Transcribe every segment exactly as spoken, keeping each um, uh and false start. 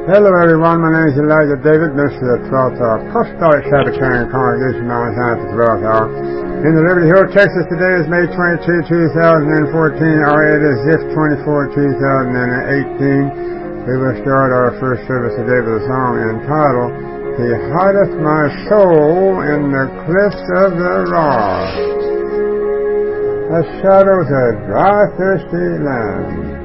Hello everyone, my name is Elijah David, minister of the twelfth Hour Apostolic Sabbatarian Congregation, Mount Zion for the twelfth Hour. In the Liberty Hill, Texas, today is May twenty-second, two thousand fourteen, or it is Ziff twenty-four, two thousand eighteen. We will start our first service today with a song entitled, He Hideth My Soul in the Cliffs of the Rock. The shadows of dry, thirsty land.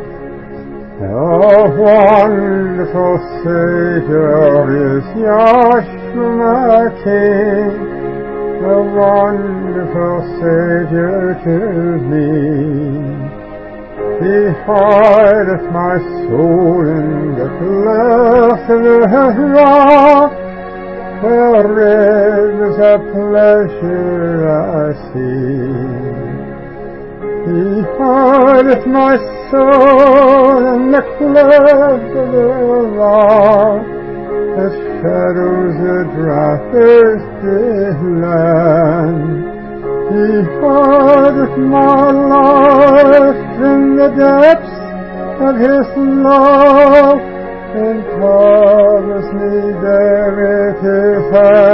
Oh, wonderful Savior is Yahshua my King, the wonderful Savior to me. He hideth my soul in the cleft of the rock, where rivers of pleasure I see. He hideth my soul in the cleft of the rock, the shadows of dry, thirsty land. He hideth my life in the depths of His love, and covers me there with His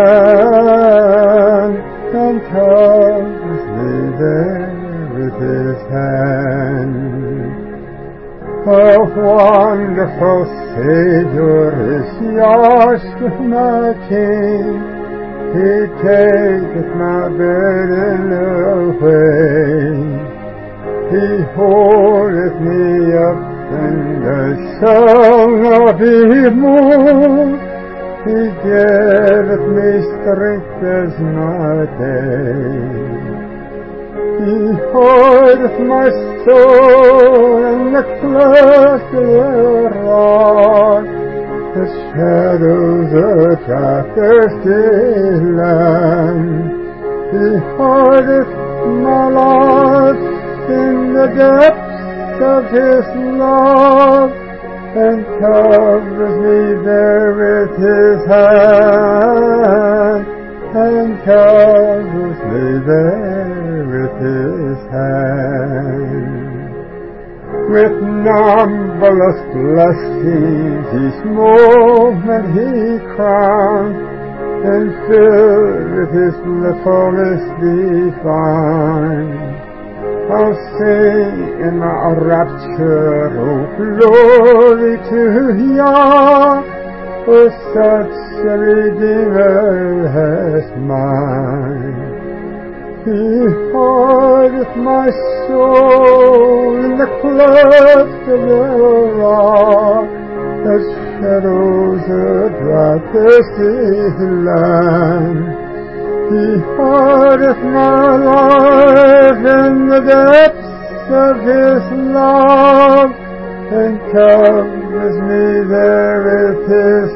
hand, and covers me there with His hand. A wonderful Savior is Yahshua my King. He taketh my burden away. He holdeth me up, and I shall not be moved. He giveth me strength as my day. He hideth my soul in the cleft of the rock, the shadows of dry, thirsty land. He hideth my life in the depths of His love, and covers me there with His hand, and covers me there with His hand. With numberless blessings each moment He crowned, and filled with His fullness divine. I'll sing in my rapture, oh glory to Yah, for such a Redeemer as mine. He hideth my soul in the cleft of the rock, the shadows of dry, thirsty land. He hideth my life in the depths of His love, and covers me there with His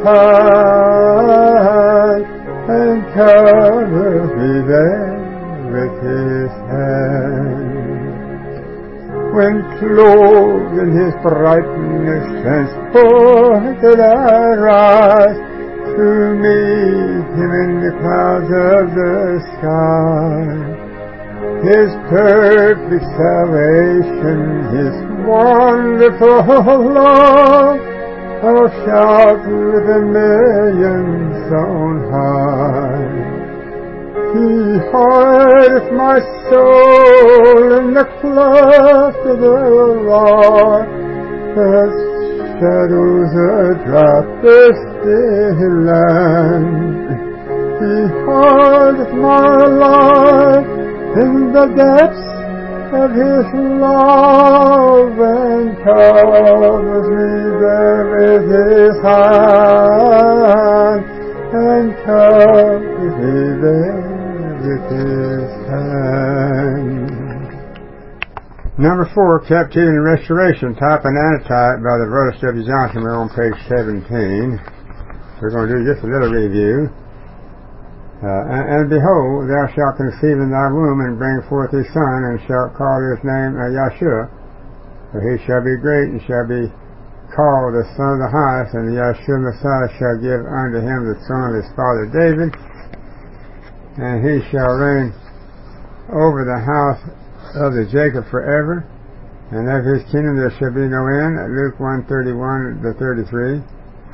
hand, and covers me there with His hand. When clothed in His brightness, transported I rise to meet Him in the clouds of the sky. His perfect salvation, His wonderful love, I'll shout with the millions on high. He hideth my soul in the cleft of the rock, the shadows of dry, thirsty land. He hideth my life in the depths of His love, and covers me there with His hand, and covers me there with His hand. Number four, Captivity and Restoration, type and antitype by the Brother W. Johnson. We're on page seventeen. We're going to do just a little review. Uh, and, and behold, thou shalt conceive in thy womb, and bring forth a son, and shalt call his name uh, Yahshua. For he shall be great, and shall be called the Son of the Highest, and the Yahshua Messiah shall give unto him the throne of his father David, and he shall reign over the house of the Jacob forever, and of his kingdom there shall be no end. Luke one thirty-one to thirty-three.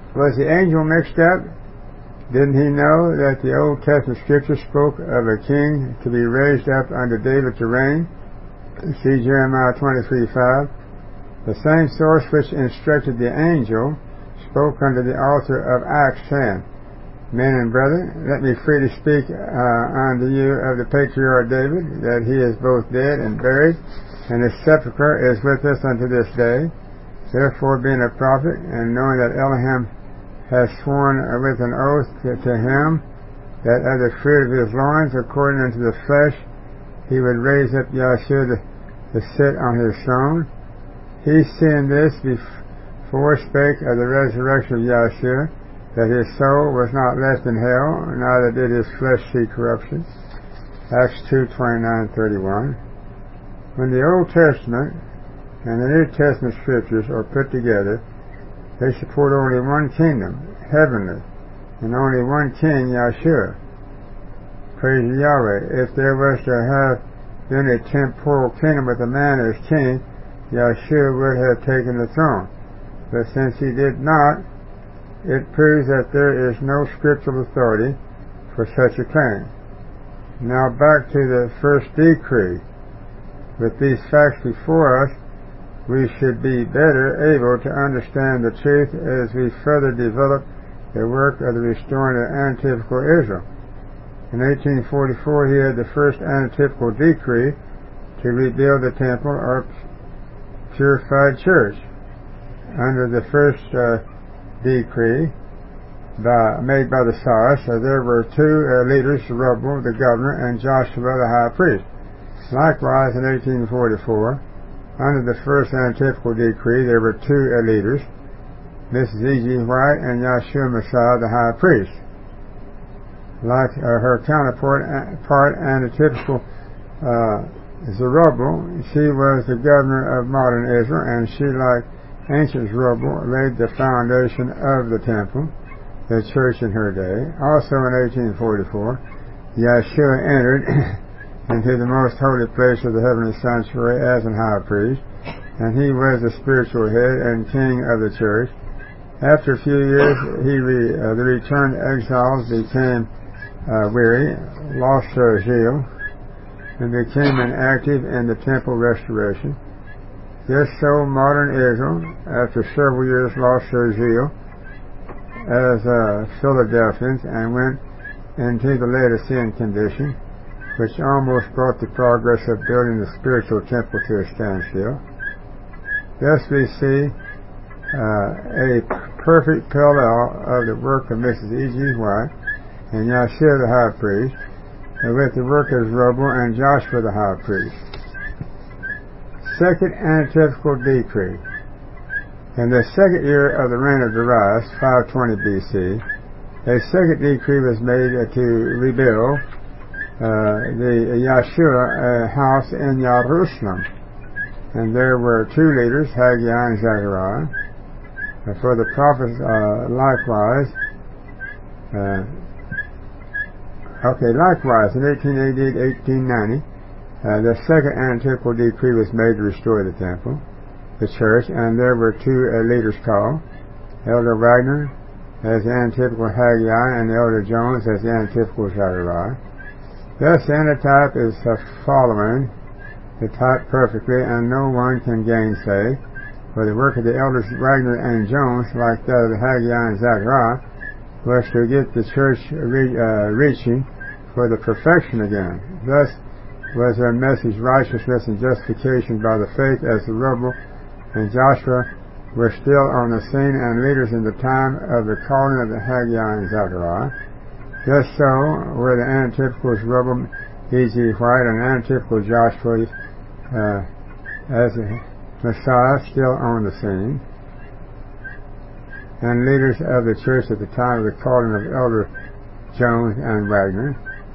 Was the angel mixed up? Didn't he know that the Old Testament scripture spoke of a king to be raised up under David to reign? See Jeremiah twenty-three five. The same source which instructed the angel spoke under the author of Acts ten. Men and brethren, let me freely speak uh, unto you of the patriarch David, that he is both dead and buried, and his sepulchre is with us unto this day. Therefore, being a prophet, and knowing that Elohim has sworn with an oath to, to him, that of the fruit of his loins, according unto the flesh, he would raise up Yahshua to, to sit on his throne. He, seeing this, before spake of the resurrection of Yahshua, that his soul was not left in hell, neither did his flesh see corruption. Acts two twenty-nine thirty-one. When the Old Testament and the New Testament scriptures are put together, they support only one kingdom, heavenly, and only one king, Yahshua. Praise Yahweh. If there was to have been a temporal kingdom with a man as king, Yahshua would have taken the throne. But since he did not, it proves that there is no scriptural authority for such a claim. Now back to the first decree. With these facts before us, we should be better able to understand the truth as we further develop the work of the restoring of Antiochical Israel. In eighteen forty-four, he had the first Antiochical decree to rebuild the temple or purified church. Under the first uh, decree by, made by the Cyrus, uh, there were two uh, leaders, Zerubbabel, the governor, and Joshua, the high priest. Likewise, in eighteen forty-four, under the first Antiochical decree, there were two uh, leaders, Missus E G White and Yahshua Messiah, the high priest. Like uh, her counterpart, uh, part Antiochical uh, Zerubbabel, she was the governor of modern Israel, and she, like ancient Zerubbabel, laid the foundation of the temple, the church in her day. Also in eighteen forty-four, Yahshua entered into the most holy place of the heavenly sanctuary as an high priest, and he was the spiritual head and king of the church. After a few years, he re, uh, the returned exiles became uh, weary, lost their zeal, and became inactive in the temple restoration. Just so modern Israel, after several years, lost their zeal as uh, Philadelphians and went into the Laodicean condition, which almost brought the progress of building the spiritual temple to a standstill. Thus we see uh, a perfect parallel of the work of Missus E G White and Yahshua the high priest, and with the work of Zerubbabel and Joshua the high priest. Second Antiochical decree. In the second year of the reign of Darius, five twenty B C, a second decree was made uh, to rebuild uh, the Yahshua uh, house in Jerusalem. And there were two leaders, Haggai and Zechariah. Uh, for the prophets, uh, likewise, uh, okay, likewise, in eighteen eighty-eight to eighteen ninety, uh, the second Antiochical decree was made to restore the temple, the church, and there were two uh, leaders called, Elder Wagner as the Antiochical Haggai and Elder Jones as the Antiochical Zechariah. Thus, the antitype is uh, following the type perfectly, and no one can gainsay, for the work of the elders Wagner and Jones, like that of the Haggai and Zechariah, was to get the church re, uh, reaching for the perfection again. Thus was their message righteousness and justification by the faith, as Zerubbabel and Joshua were still on the scene and leaders in the time of the calling of the Haggai and Zechariah. Just so were the Antiochical Zerubbabel, E G White, and Antiochical Joshua uh, as the Messiah still on the scene, and leaders of the church at the time of the calling of Elder Jones and Wagner.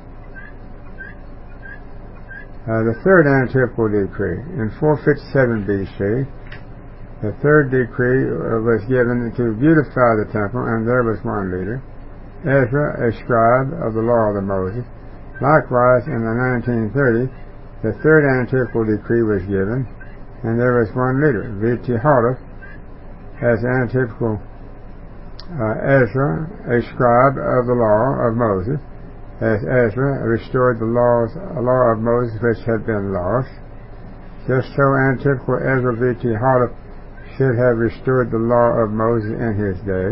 Uh, the third Antiochical decree. In four fifty-seven B C, the third decree uh, was given to beautify the temple, and there was one leader, Ezra, a scribe of the law of the Moses. Likewise, in the nineteen thirty, the third Antiochical decree was given, and there was one leader, Vitihara, as Antiochical uh, Ezra, a scribe of the law of Moses, as Ezra restored the laws, law of Moses which had been lost. Just so Antipater Ezra V T Hollis should have restored the law of Moses in his day.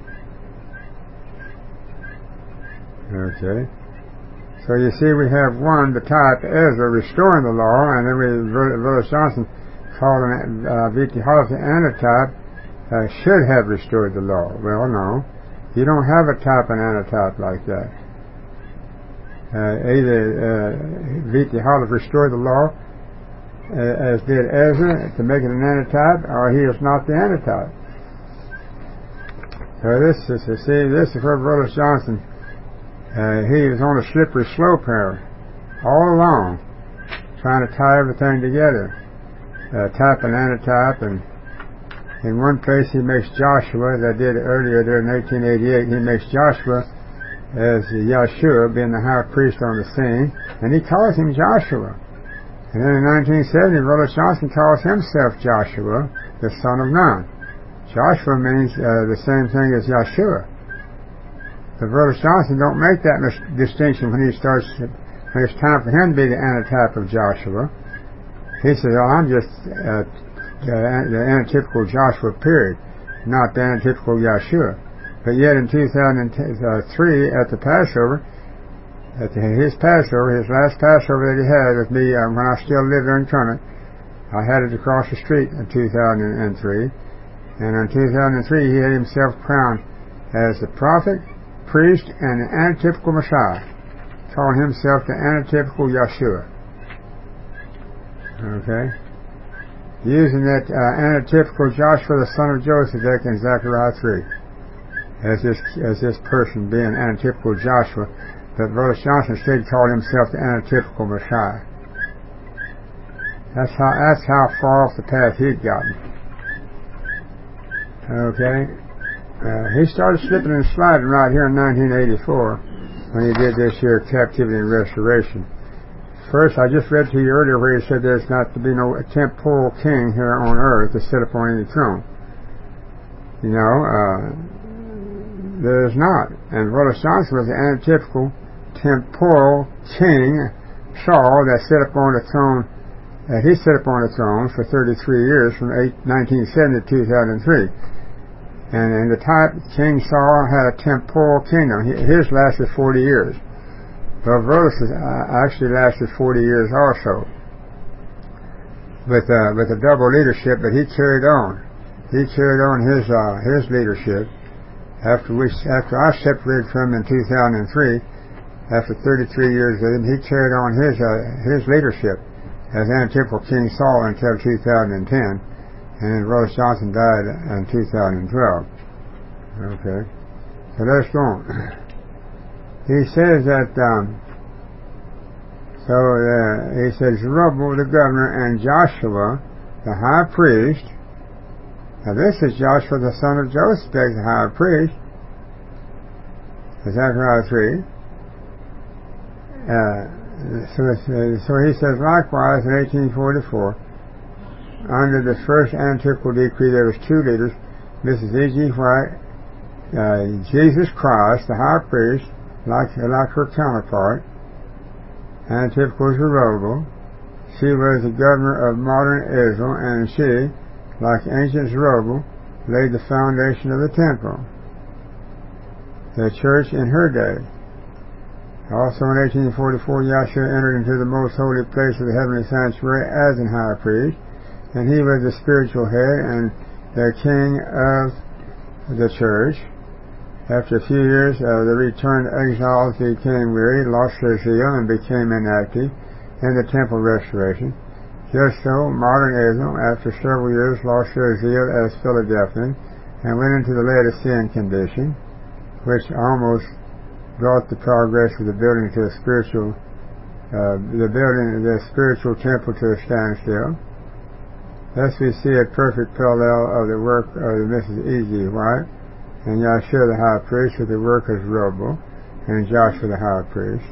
Okay. So you see we have one, the type Ezra restoring the law, and then we, Willis Johnson called him uh, V T Hollis the antitype, uh, should have restored the law. Well, no. You don't have a type and antitype like that. Uh, either uh, V T Hollis restored the law uh, as did Ezra to make it an antitype, or he is not the antitype. So this is, you see, this is where Willis Johnson, uh, he was on a slippery slope here all along, trying to tie everything together, uh, type and antitype. And in one place he makes Joshua, as I did earlier there in eighteen eighty-eight, he makes Joshua as Yeshua, being the high priest on the scene, and he calls him Joshua. And then in nineteen seventy, Willis Johnson calls himself Joshua, the son of Nun. Joshua means uh, the same thing as Yeshua. But Willis Johnson don't make that mis- distinction when he starts, when it's time for him to be the antitype of Joshua. He says, "Oh, I'm just uh, the antitypical Joshua, period, not the antitypical Yeshua." But yet in two thousand three, at the Passover, at the, his Passover, his last Passover that he had with me uh, when I still lived there in Kermit, I had it across the street in two thousand three. And in two thousand three, he had himself crowned as the prophet, priest, and the antitypical Messiah, calling himself the antitypical Yeshua. Okay? Using that uh, antitypical Joshua, the son of Joseph, in Zechariah three, as this as this person being antitypical Joshua, but Willis Johnson instead called himself the antitypical Messiah. That's how that's how far off the path he'd gotten. Okay? Uh, he started slipping and sliding right here in nineteen eighty-four when he did this here Captivity and Restoration. First, I just read to you earlier where he said there's not to be no temporal king here on earth to sit upon any throne. You know, uh, there is not. And Willis Johnson was the antitypical temporal king, Saul, that sat upon the throne, that he sat upon the throne for thirty-three years from nineteen seventy to two thousand three. And in the type, King Saul had a temporal kingdom. His lasted forty years. Well, Willis uh, actually lasted forty years also, with uh, with a double leadership. But he carried on. He carried on his uh, his leadership after we after I separated from him in two thousand three. After thirty-three years with him, he carried on his uh, his leadership as antitypical King Saul until two thousand ten, and then Willis Johnson died in two thousand twelve. Okay, so let's go on. He says that, um, so uh, he says, Zerubbabel the governor and Joshua the high priest. Now this is Joshua the son of Joseph, the high priest. Zechariah three. Uh, so, uh, so he says, likewise in eighteen forty-four, under the first antitypical decree there was two leaders, Missus E G White, uh, Jesus Christ, the high priest, Like, like her counterpart, antitypical Zerubbabel. She was the governor of modern Israel, and she, like ancient Zerubbabel, laid the foundation of the temple, the church in her day. Also in eighteen forty-four, Yahshua entered into the most holy place of the heavenly sanctuary as an high priest, and he was the spiritual head and the king of the church. After a few years, uh, the returned exiles became weary, lost their zeal, and became inactive in the temple restoration. Just so, modern Israel, after several years, lost their zeal as Philadelphians and went into the Laodicean condition, which almost brought the progress of the building to a spiritual, uh, the building the spiritual temple to a standstill. Thus, we see a perfect parallel of the work of the Missus E G White and Yahshua the high priest with the work of Zerubbabel and Joshua the high priest.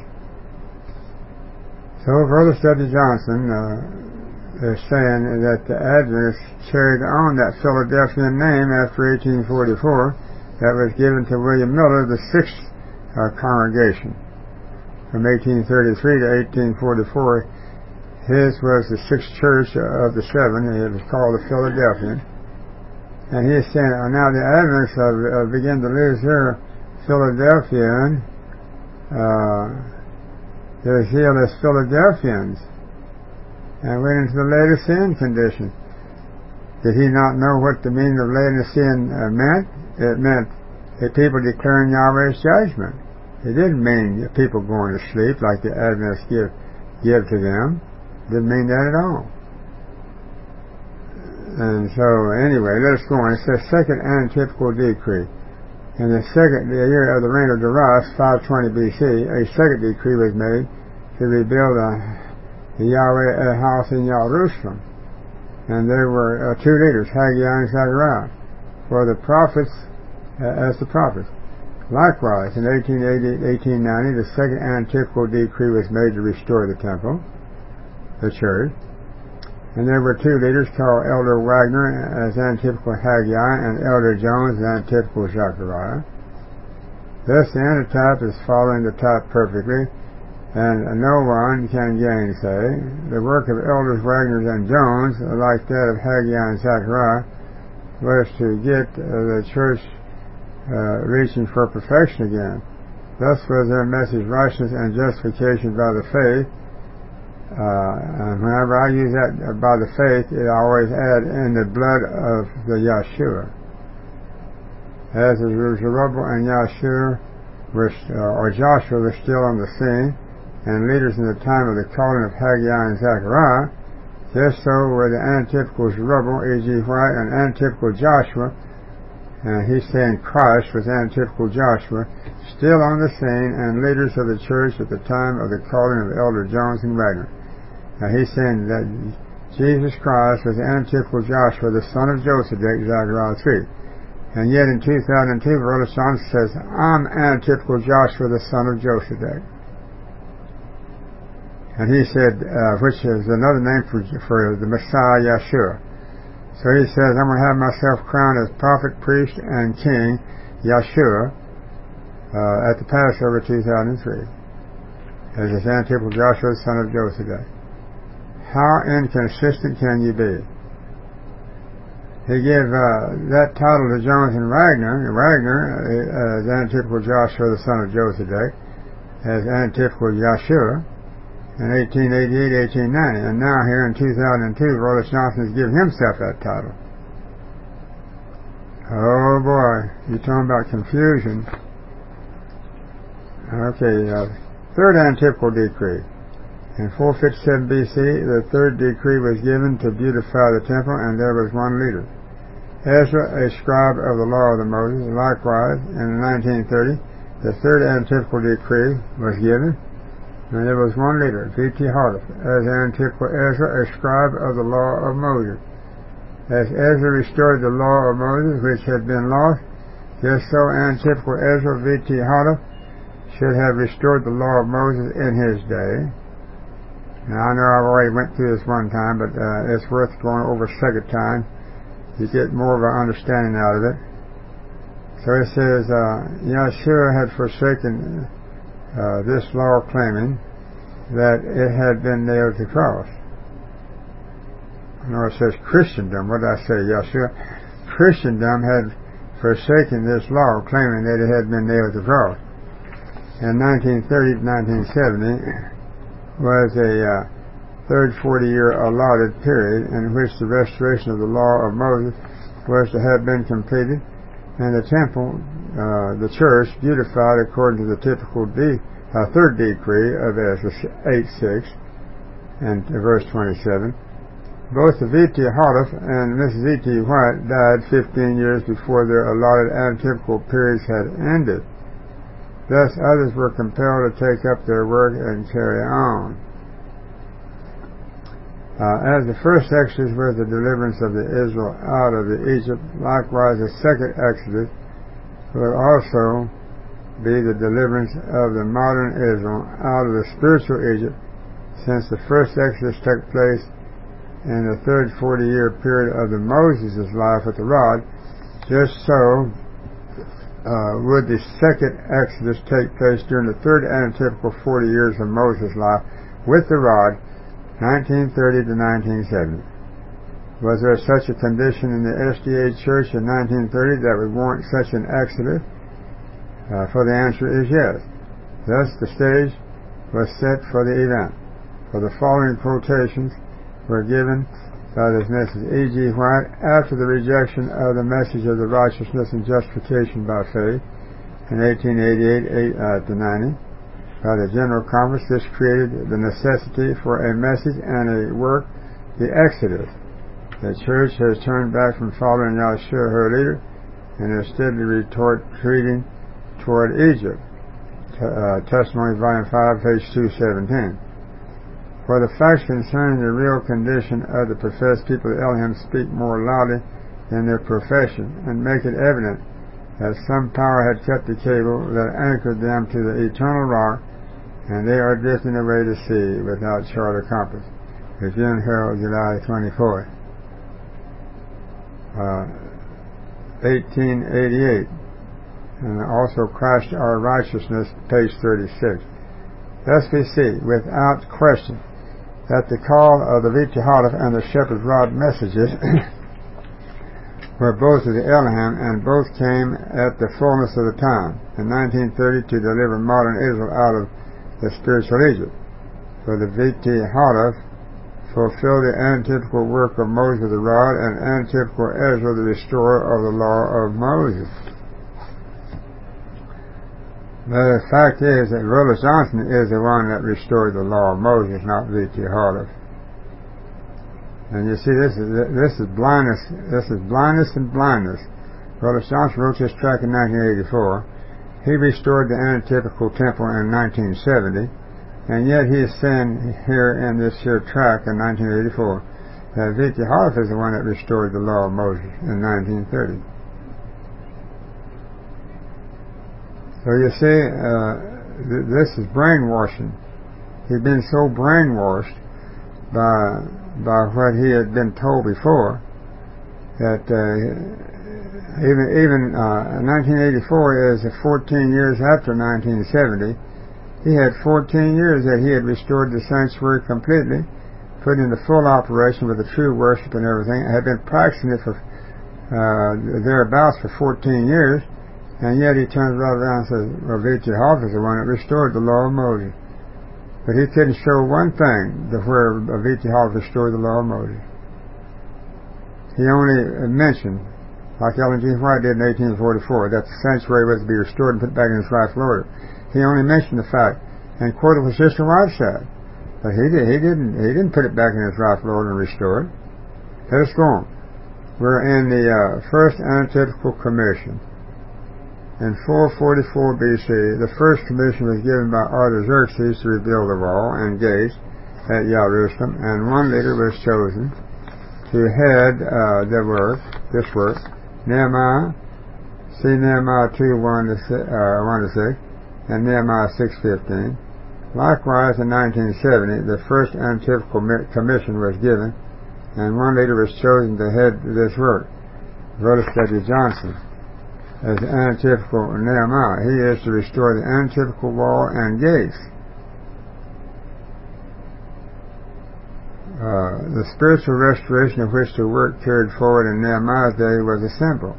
So Brother Study Johnson uh, is saying that the Adventists carried on that Philadelphian name after eighteen forty-four, that was given to William Miller, the sixth uh, congregation. From eighteen thirty-three to eighteen forty-four, his was the sixth church of the seven. It was called the Philadelphian. And he is saying, oh, now the Adventists have uh, begun to lose their Philadelphian, uh, their zeal as Philadelphians, and went into the Laodicean condition. Did he not know what the meaning of Laodicean uh, meant? It meant a people declaring Yahweh's judgment. It didn't mean people going to sleep like the Adventists give, give to them. It didn't mean that at all. And so, anyway, let's go on. It says, second antithetical decree. In the second the year of the reign of Darius, five twenty B C, a second decree was made to rebuild a, the Yahweh a house in Jerusalem. And there were uh, two leaders, Haggai and Zechariah, for the prophets uh, as the prophets. Likewise, in eighteen eighty to eighteen ninety, the second antithetical decree was made to restore the temple, the church. And there were two leaders called Elder Wagner as antithetical Haggai and Elder Jones as antithetical Zechariah. Thus the antitype is following the type perfectly, and no one can gainsay. The work of Elders Wagner and Jones, like that of Haggai and Zechariah, was to get uh, the church uh, reaching for perfection again. Thus was their message righteousness and justification by the faith. Uh, and whenever I use that uh, by the faith, it always add in the blood of the Yeshua. As Zerubbabel and Yeshua were, uh, or Joshua was still on the scene, and leaders in the time of the calling of Haggai and Zechariah, just so were the antithetical Zerubbabel, E G White, and antithetical Joshua, and he's saying Christ was antithetical Joshua, still on the scene, and leaders of the church at the time of the calling of Elder Jones and Wagner. Now he's saying that Jesus Christ was antithetical Joshua, the son of Josedek, Zechariah three. And yet in two thousand two, Brother Johnson says, I'm antithetical Joshua, the son of Josedek. And he said, uh, which is another name for, for the Messiah, Yeshua. So he says, I'm going to have myself crowned as prophet, priest, and king, Yeshua, uh, at the Passover two thousand three. As his antithetical Joshua, the son of Josedek. How inconsistent can you be? He gave uh, that title to Jones and Wagner. Wagner, uh, as antithetical Joshua, the son of Josedek, as antithetical Yeshua, in eighteen eighty-eight, eighteen ninety. And now here in two thousand two, Rollins Johnson has given himself that title. Oh boy, you're talking about confusion. Okay, uh, third antithetical decree. In four fifty-seven B C, the third decree was given to beautify the temple, and there was one leader. Ezra, a scribe of the law of the Moses. Likewise, in nineteen thirty, the third antithetical decree was given, and there was one leader, V T Hardif, as antithetical Ezra, a scribe of the law of Moses. As Ezra restored the law of Moses, which had been lost, just so antithetical Ezra, V T Hardif, should have restored the law of Moses in his day. Now, I know I've already went through this one time, but uh, it's worth going over a second time. You get more of an understanding out of it. So it says, uh, Yeshua had forsaken uh, this law, claiming that it had been nailed to the cross. No, it says Christendom. What did I say, Yeshua? Christendom had forsaken this law, claiming that it had been nailed to the cross. In nineteen thirty to nineteen seventy, was a uh, third forty-year allotted period in which the restoration of the law of Moses was to have been completed, and the temple, uh, the church, beautified according to the typical de- uh, third decree of Ezra eight six and verse twenty-seven. Both the V T Hardif and Missus E T White died fifteen years before their allotted antithetical periods had ended. Thus, others were compelled to take up their work and carry on. Uh, as the first Exodus was the deliverance of the Israel out of the Egypt, likewise the second Exodus will also be the deliverance of the modern Israel out of the spiritual Egypt, since the first Exodus took place in the third forty-year period of the Moses' life with the rod. Just so uh, would the second Exodus take place during the third antitypical forty years of Moses' life with the rod, nineteen thirty to nineteen seventy? Was there such a condition in the S D A Church in nineteen thirty that would warrant such an exodus? Uh, for the answer is yes. Thus the stage was set for the event. For the following quotations were given by this Missus E G White after the rejection of the message of the righteousness and justification by faith in eighteen eighty-eight to ninety. By the General Conference, this created the necessity for a message and a work, the Exodus. The church has turned back from following Yahshua, her leader, and is steadily retreating toward Egypt. T- uh, Testimony, Volume five, page two seventeen. For the facts concerning the real condition of the professed people of Elohim speak more loudly than their profession, and make it evident that some power had cut the cable that anchored them to the eternal rock, and they are drifting away to sea without chart or compass. Review and Herald, July twenty-fourth. Uh, eighteen eighty-eight, and also Christ our righteousness, page thirty-six. Thus we see, without question, that the call of the V'Tihadaf and the Shepherd's Rod messages were both of the Elohim, and both came at the fullness of the time, in nineteen thirty, to deliver modern Israel out of the spiritual Egypt. For the V'Tihadaf fulfill the antitypical work of Moses the rod, and antitypical Ezra the restorer of the law of Moses. But the fact is that Brother Johnson is the one that restored the law of Moses, not V'Tihadaf. And you see, this is this is blindness. This is blindness and blindness. Brother Johnson wrote this tract in nineteen eighty-four. He restored the antitypical temple in nineteen seventy. And yet he is saying here in this here tract in nineteen eighty-four that V'Tihadaf is the one that restored the law of Moses in nineteen thirty. So you see, uh, th- this is brainwashing. He'd been so brainwashed by by what he had been told before that uh, even even uh, nineteen eighty-four is fourteen years after nineteen seventy. He had fourteen years that he had restored the sanctuary completely, put into full operation with the true worship and everything, had been practicing it for uh, thereabouts for fourteen years, and yet he turns right around and says, well, V'Tihadaf is the one that restored the law of Moses. But he couldn't show one thing to where V'Tihadaf restored the law of Moses. He only mentioned, like Ellen G. White did in eighteen forty-four, that the sanctuary was to be restored and put back in its rightful order. He only mentioned the fact and quoted what Sister White said, but he did. He didn't. He didn't put it back in its rightful order and restore it. Let us go on. We're in the uh, first antitypical commission. In four forty-four B C, the first commission was given by Artaxerxes to rebuild the wall and gates at Jerusalem, and one leader was chosen to head uh, the work. This work, Nehemiah. See Nehemiah two one to six. And Nehemiah six fifteen. Likewise, in nineteen seventy, the first antitypical commission was given, and one leader was chosen to head this work. Brother W. Johnson, as the antitypical Nehemiah, he is to restore the antitypical wall and gates. Uh, the spiritual restoration of which the work carried forward in Nehemiah's day was a symbol.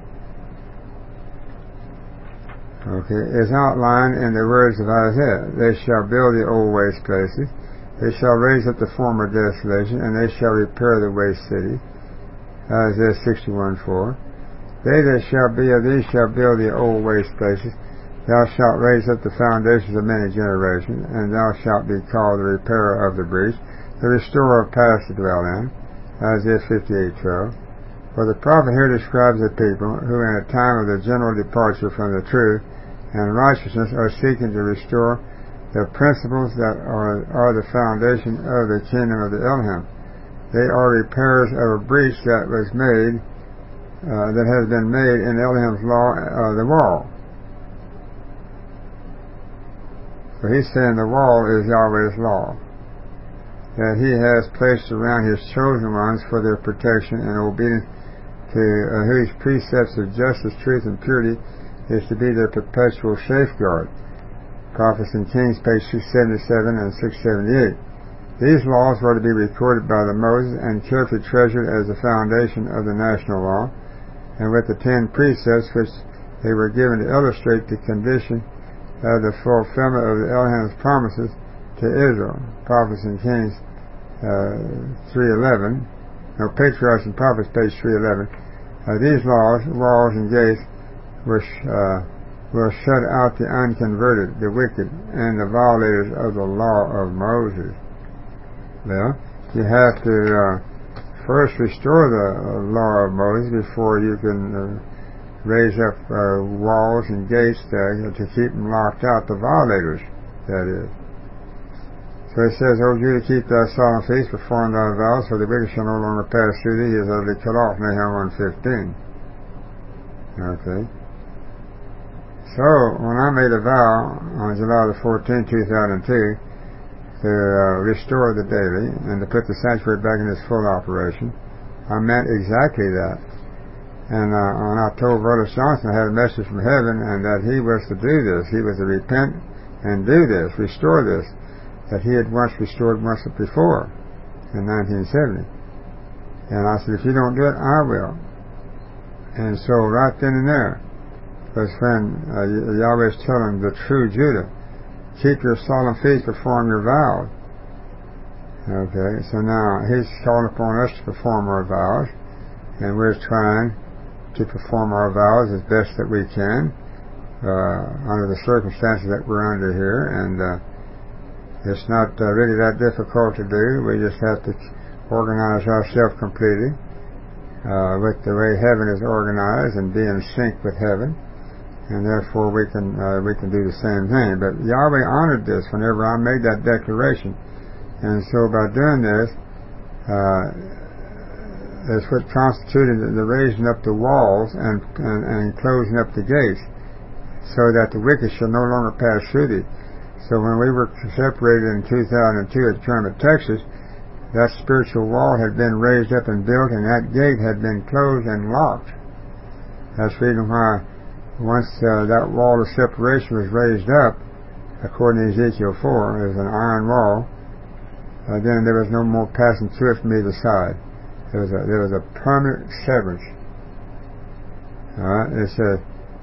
Okay, is outlined in the words of Isaiah. They shall build the old waste places, they shall raise up the former desolation, and they shall repair the waste city. Isaiah sixty-one four. They that shall be of these shall build the old waste places. Thou shalt raise up the foundations of many generations, and thou shalt be called the repairer of the breach, the restorer of past to dwell in. Isaiah fifty-eight twelve. For the prophet here describes a people who, in a time of the general departure from the truth and righteousness, are seeking to restore the principles that are, are the foundation of the kingdom of the Elohim. They are repairers of a breach that was made, uh, that has been made in Elohim's law, uh, the wall. So he's saying the wall is Yahweh's law, that he has placed around his chosen ones for their protection and obedience to uh, whose precepts of justice, truth, and purity is to be their perpetual safeguard. Prophets and Kings, page six seventy-seven and six seventy-eight. These laws were to be recorded by the Moses and carefully treasured as the foundation of the national law, and with the ten precepts which they were given to illustrate the condition of the fulfillment of the Elohim's promises to Israel. Prophets and Kings, uh, three eleven. No, Patriarchs and Prophets, page three eleven. Uh, these laws, walls, and gates were uh, will shut out the unconverted, the wicked, and the violators of the law of Moses. Well, you have to uh, first restore the uh, law of Moses before you can uh, raise up uh, walls and gates there to keep them locked out, the violators, that is. So it says, O Judah, keep thy solemn feasts, perform thy vows, for the wicked shall no longer pass through thee, he is utterly cut off, Nahum one fifteen. Okay. So, when I made a vow on July the fourteenth, two thousand two, to uh, restore the daily and to put the sanctuary back in its full operation, I meant exactly that. And uh, when I told Brother Johnson I had a message from heaven and that he was to do this, he was to repent and do this, restore this, that he had once restored once before in nineteen seventy. And I said, if you don't do it, I will. And so right then and there, because when uh, Yahweh is telling the true Judah, keep your solemn feasts, perform your vows. Okay, so now he's calling upon us to perform our vows, and we're trying to perform our vows as best that we can uh, under the circumstances that we're under here, and uh, it's not uh, really that difficult to do. We just have to organize ourselves completely uh, with the way heaven is organized and be in sync with heaven. And therefore we can uh, we can do the same thing. But Yahweh honored this whenever I made that declaration, and so by doing this, uh, is what constituted the raising up the walls and, and and closing up the gates, so that the wicked shall no longer pass through thee. So when we were separated in two thousand two at Kermit, Texas, that spiritual wall had been raised up and built, and that gate had been closed and locked. That's the reason why. Once uh, that wall of separation was raised up, according to Ezekiel four, as an iron wall, uh, then there was no more passing through it from either side. There was a, there was a permanent severance. Alright, it says,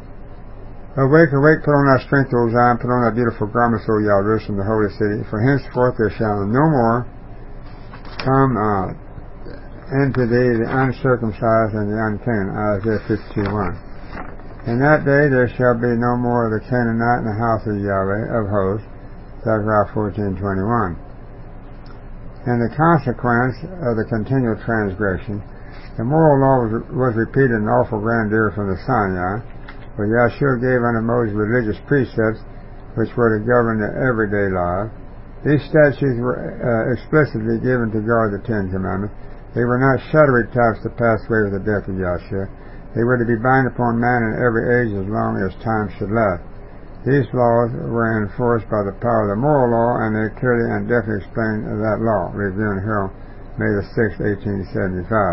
Awake, awake, put on thy strength, O Zion, put on thy beautiful garments, O Jerusalem, the holy city, for henceforth there shall no more come uh, into thee the uncircumcised and the unclean. Isaiah fifty-two one. In that day there shall be no more of the Canaanite in the house of Yahweh of hosts, Zechariah fourteen twenty-one. And the consequence of the continual transgression, the moral law was, was repeated in awful grandeur from the Sinai, where Yahshua gave unto Moses religious precepts which were to govern the everyday life. These statutes were uh, explicitly given to guard the Ten Commandments. They were not shadowy types to pass away with the death of Yahshua. They were to be bound upon man in every age as long as time should last. These laws were enforced by the power of the moral law, and they clearly and definitely explain that law. Review and Herald, May the sixth, eighteen seventy-five.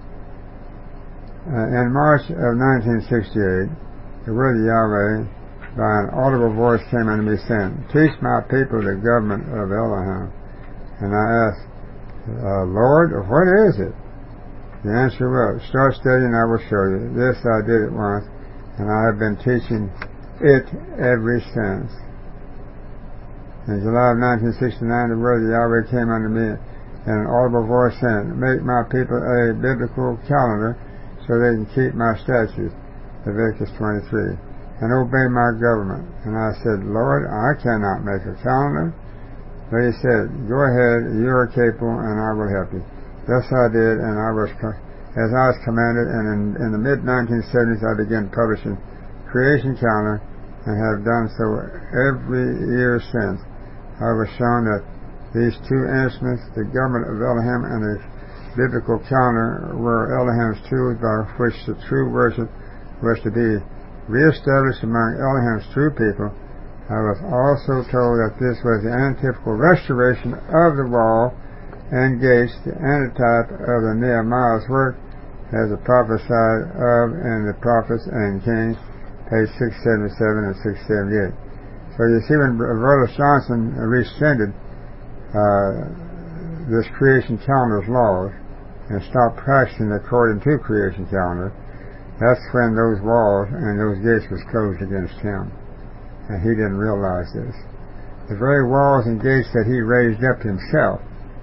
Uh, in March of nineteen sixty-eight, the word of Yahweh by an audible voice came unto me, saying, Teach my people the government of Elohim. And I asked, uh, Lord, what is it? The answer was, start studying and I will show you. This I did at once, and I have been teaching it ever since. In July of nineteen sixty-nine, the word of Yahweh came unto me in an audible voice saying, Make my people a biblical calendar so they can keep my statutes, Leviticus twenty-three, and obey my government. And I said, Lord, I cannot make a calendar. But he said, Go ahead, you are capable, and I will help you. Thus I did, and I was, as I was commanded, and in, in the mid nineteen seventies I began publishing Creation Calendar, and have done so every year since. I was shown that these two instruments, the government of Elohim and the biblical calendar, were Elohim's tools by which the true worship was to be reestablished among Elohim's true people. I was also told that this was the antitypical restoration of the wall and gates, the antitype of the Nehemiah's work, as prophesied of in the prophets and kings, page six seventy-seven and six seventy-eight. So you see, when Rolla Johnson rescinded uh, this creation calendar's laws and stopped practicing according to creation calendar, that's when those walls and those gates was closed against him. And he didn't realize this. The very walls and gates that he raised up himself,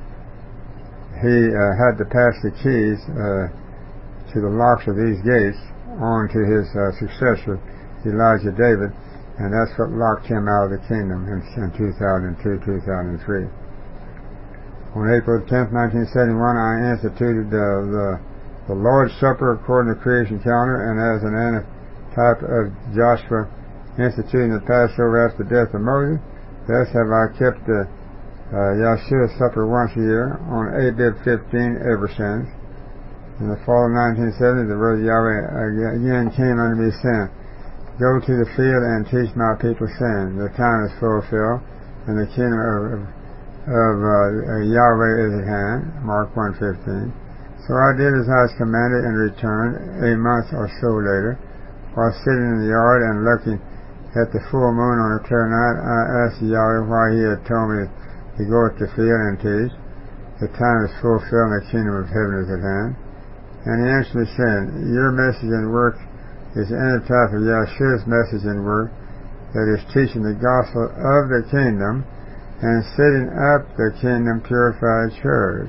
he uh, had to pass the keys uh, to the locks of these gates on to his uh, successor, Elijah David, and that's what locked him out of the kingdom in, in two thousand two, two thousand three. On April tenth, nineteen seventy-one, I instituted uh, the the Lord's Supper according to creation calendar, and as an antitype of Joshua instituting the Passover after the death of Moses, thus have I kept the uh, Yahshua Supper once a year on Abib fifteen ever since. In the fall of nineteen seventy, the word of Yahweh again came unto me, saying, Go to the field and teach my people, saying, The time is fulfilled, and the kingdom of, of, of uh, Yahweh is at hand. Mark one fifteen. So I did as I was commanded and returned a month or so later. While sitting in the yard and looking at the full moon on a clear night, I asked Yahweh why he had told me to go to the field and teach. The time is fulfilled and the kingdom of heaven is at hand. And he answered me, saying, Your message and work is any type of Yahshua's message and work, that is teaching the gospel of the kingdom and setting up the kingdom purified church.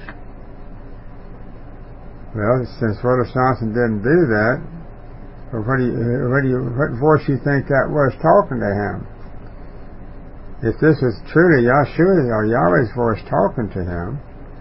Well, since Rolla Johnson didn't do that, what do you, what do you, what voice do you think that was talking to him? If this is truly Yahshua or Yahweh's voice talking to him,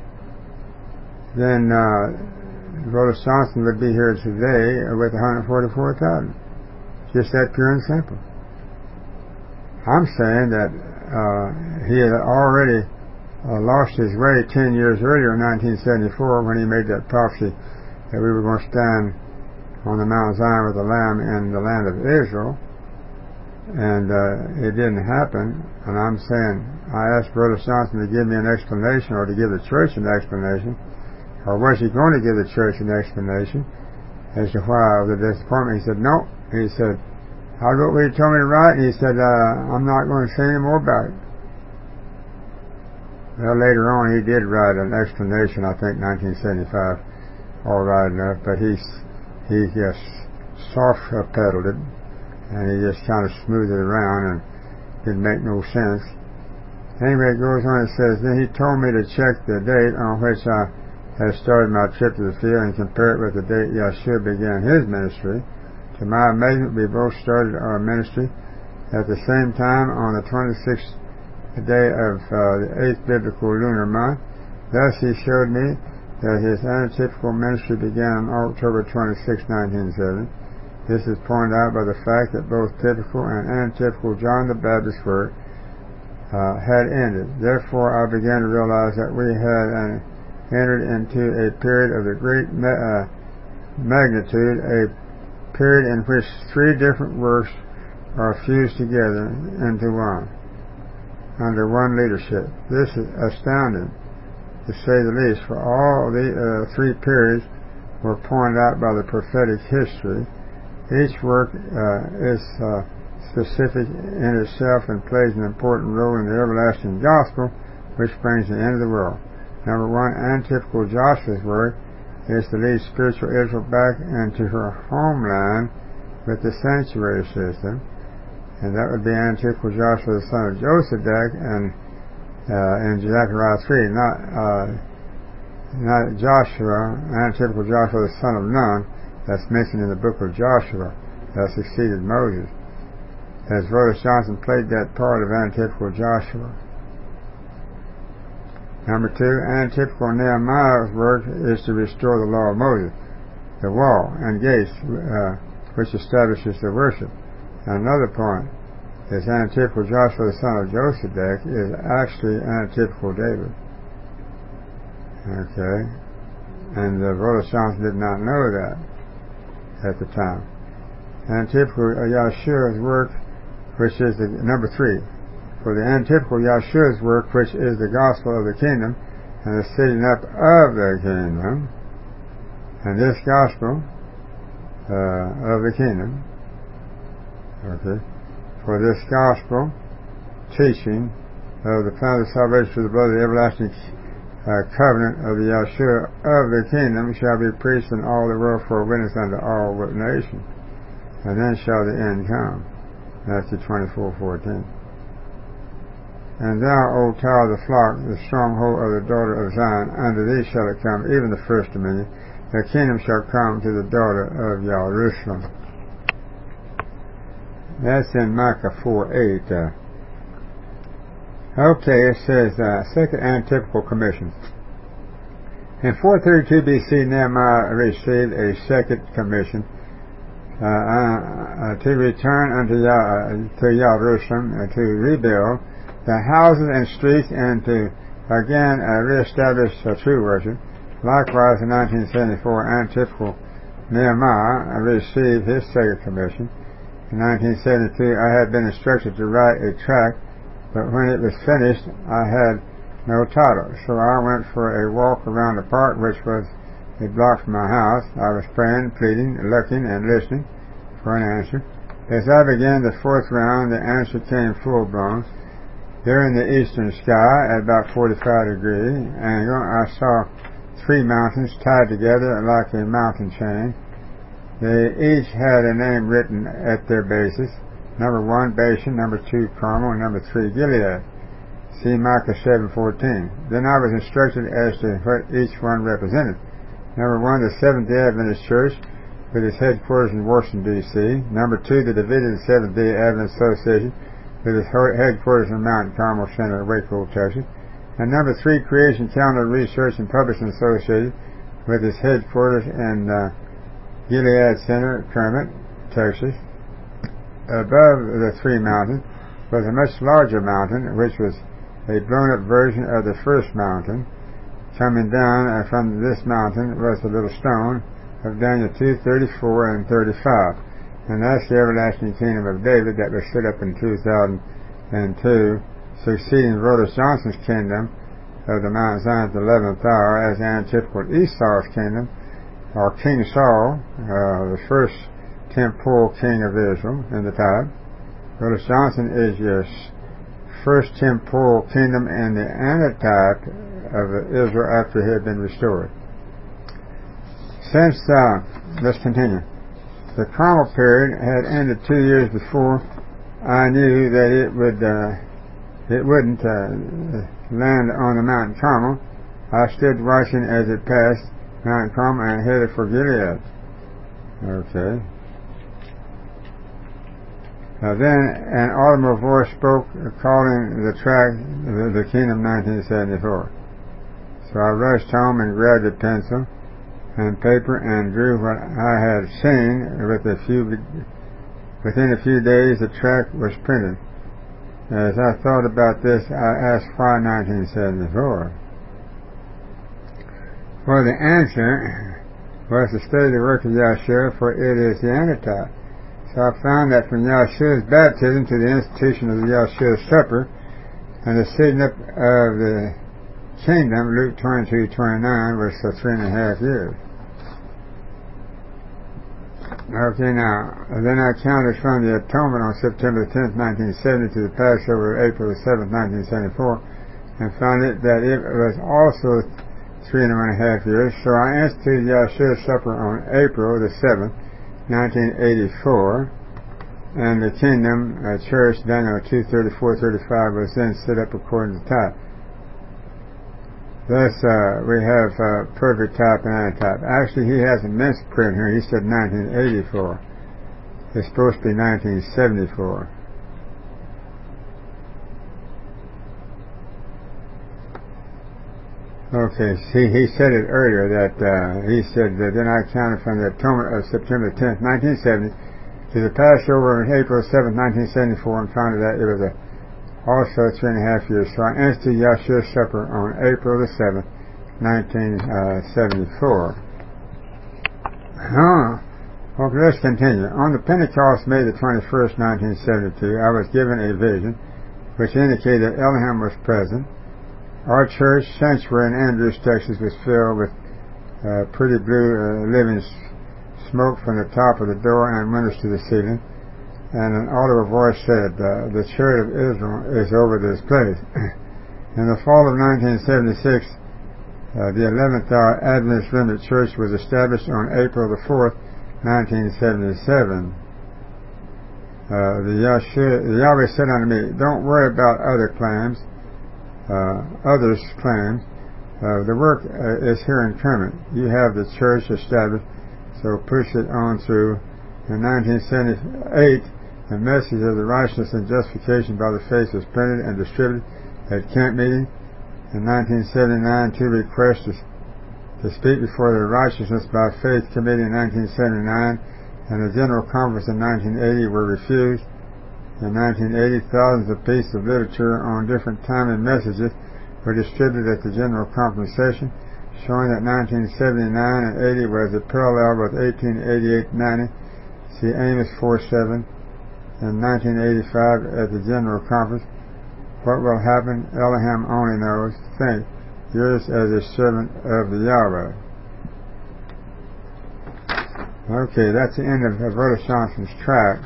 then uh, Rolla Johnson would be here today with one hundred forty-four thousand. Just that pure and simple. I'm saying that uh, he had already Uh, lost his way ten years earlier in nineteen seventy-four when he made that prophecy that we were going to stand on the Mount Zion with the Lamb in the land of Israel, and uh, it didn't happen. And I'm saying, I asked Brother Johnson to give me an explanation, or to give the church an explanation, or was he going to give the church an explanation as to why the disappointment? He said no. He said, I'll do what he told me to write, and he said, uh, I'm not going to say any more about it. Well, later on he did write an explanation, I think nineteen seventy-five, all right enough, but he he just soft-pedaled it, and he just kind of smoothed it around and didn't make no sense. Anyway, it goes on and says, Then he told me to check the date on which I had started my trip to the field and compare it with the date Yahshua began his ministry. To my amazement, we both started our ministry at the same time on the twenty-sixth the day of uh, the eighth biblical lunar month. Thus he showed me that his antitypical ministry began on October twenty-sixth, nineteen seventy. This is pointed out by the fact that both typical and antitypical John the Baptist work uh, had ended. Therefore I began to realize that we had an, entered into a period of the great ma- uh, magnitude, a period in which three different works are fused together into one, under one leadership. This is astounding, to say the least, for all the uh, three periods were pointed out by the prophetic history. Each work uh, is uh, specific in itself and plays an important role in the everlasting gospel, which brings the end of the world. Number one, antitypical Joshua's work is to lead spiritual Israel back into her homeland with the sanctuary system. And that would be antitypical Joshua the son of Josedek, and uh, in Zechariah three, not uh, not Joshua, antitypical Joshua the son of Nun, that's mentioned in the book of Joshua, that succeeded Moses. As Rolla Johnson played that part of antitypical Joshua. Number two, antitypical Nehemiah's work is to restore the law of Moses, the wall and gates, uh, which establishes the worship. And another point is antitypical Joshua the son of Josedek is actually antitypical David. Okay, and the Rolla Johnson did not know that at the time. Antitypical Yahshua's work, which is the number three, for the antitypical Yahshua's work, which is the gospel of the kingdom and the setting up of the kingdom, and this gospel uh, of the kingdom Okay. For this gospel teaching of the plan of salvation through the blood of the everlasting uh, covenant of the Yahshua of the kingdom shall be preached in all the world for a witness unto all nations, and then shall the end come. Matthew twenty-four fourteen. And thou, O tower of the flock, the stronghold of the daughter of Zion, unto thee shall it come, even the first dominion. The kingdom shall come to the daughter of Jerusalem. That's in Micah four eight. Uh, okay, it says, uh, Second Antitypical Commission. In four thirty-two B C, Nehemiah received a second commission uh, uh, to return unto Yah, uh, to Jerusalem, uh, to rebuild the houses and streets, and to again uh, reestablish uh, true worship. Likewise, in nineteen seventy-four, Antitypical Nehemiah received his second commission. In nineteen seventy-two, I had been instructed to write a tract, but when it was finished, I had no title. So I went for a walk around the park, which was a block from my house. I was praying, pleading, looking, and listening for an answer. As I began the fourth round, the answer came full-blown. There in the eastern sky, at about forty-five degree angle, I saw three mountains tied together like a mountain chain. They each had a name written at their bases. Number one, Bashan. Number two, Carmel. And number three, Gilead. See Micah seven fourteen. Then I was instructed as to what each one represented. Number one, the Seventh-day Adventist Church, with its headquarters in Washington, D C Number two, the Davidic Seventh-day Adventist Association, with its headquarters in Mount Carmel Center, Waco, Texas. And number three, Creation Calendar Research and Publishing Associated, with its headquarters in uh, Gilead Center, Kermit, Texas. Above the three mountains was a much larger mountain, which was a blown-up version of the first mountain. Coming down uh, from this mountain was a little stone of Daniel two thirty-four and thirty-five. And that's the everlasting kingdom of David that was set up in two thousand two, succeeding Rhodes Johnson's kingdom of the Mount Zion at the eleventh hour as antitypical Esau's kingdom, or King Saul, uh, the first temporal king of Israel in the time. Rhodes Johnson is your first temporal kingdom and the antitype of Israel after he had been restored. Since, uh, let's continue. The Carmel period had ended two years before I knew that it would uh, it wouldn't uh, land on the Mount Carmel. I stood watching as it passed Mount Carmel and headed for Gilead. Okay. Uh, then an audible voice spoke, uh, calling the tract the, the Kingdom nineteen seventy-four. So I rushed home and grabbed a pencil and paper and drew what I had seen. With a few, within a few days, the tract was printed. As I thought about this, I asked why nineteen seventy-four. Well, the answer was to study the work of Yahshua, for it is the antitype. So I found that from Yahshua's baptism to the institution of the Yahshua Supper and the setting up of the kingdom, Luke twenty-two twenty-nine, was for three and a half years. Okay, now, then I counted from the atonement on September tenth, nineteen seventy, to the Passover of April seventh, nineteen seventy-four, and found it that it was also three and a half years. So I instituted Yahshua Supper on April the seventh, nineteen eighty-four, and the Kingdom uh, Church, Daniel two thirty-four thirty-five, was then set up according to type. Thus, uh, we have uh, perfect type and antitype. Actually, he has a misprint here. He said nineteen eighty-four. It's supposed to be nineteen seventy-four. Okay, see, he said it earlier that, uh, he said that then I counted from the atonement of September tenth, nineteen seventy, to the Passover on April seventh, nineteen seventy-four, and found that it was a also three and a half years. So I instituted Yahshua Supper on April the seventh, nineteen seventy-four. Huh. Okay, let's continue. On the Pentecost, May the twenty-first, nineteen seventy-two, I was given a vision which indicated that Elohim was present. Our church sanctuary in Andrews, Texas, was filled with uh, pretty blue uh, living smoke from the top of the door and windows to the ceiling. and an audible voice said, uh, the chariot of Israel is over this place. In the fall of nineteen seventy-six, uh, the eleventh hour Adventist Remnant Church was established on April the fourth, nineteen seventy-seven. Uh, the, Yahshua, the Yahweh said unto me, don't worry about other claims, uh, others' claims. Uh, the work uh, is here and coming. You have the church established, so push it on through. In nineteen seventy-eight, the message of the righteousness and justification by the faith was printed and distributed at camp meeting. In nineteen seventy-nine, two requests to, to speak before the Righteousness by Faith Committee in nineteen seventy-nine and the General Conference in nineteen eighty were refused. In nineteen eighty, thousands of pieces of literature on different timely messages were distributed at the General Conference session, showing that nineteen seventy-nine and eighty was a parallel with eighteen eighty-eight ninety. See Amos four seven. In nineteen eighty-five at the General Conference, what will happen, Elohim only knows. Think, yours as a servant of the Yahweh. Okay, that's the end of Rodas Johnson's tract.